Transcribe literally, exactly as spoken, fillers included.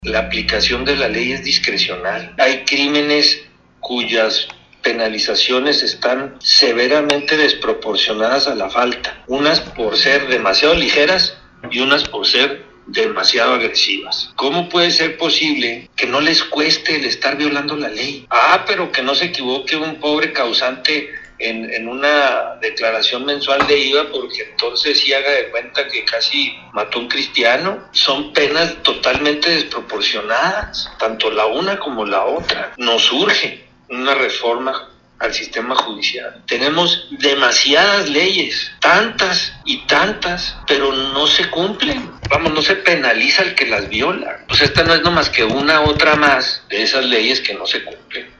La aplicación de la ley es discrecional. Hay crímenes cuyas penalizaciones están severamente desproporcionadas a la falta, unas por ser demasiado ligeras y unas por ser demasiado agresivas. ¿Cómo puede ser posible que no les cueste el estar violando la ley? Ah, pero que no se equivoque un pobre causante en, en una declaración mensual de I V A, porque entonces sí haga de cuenta que casi mató a un cristiano. Son penas totalmente desproporcionadas, tanto la una como la otra. Nos urge una reforma al sistema judicial. Tenemos demasiadas leyes, tantas y tantas, pero no se cumplen. Vamos, no se penaliza al que las viola. Pues esta no es nomás que una otra más de esas leyes que no se cumplen.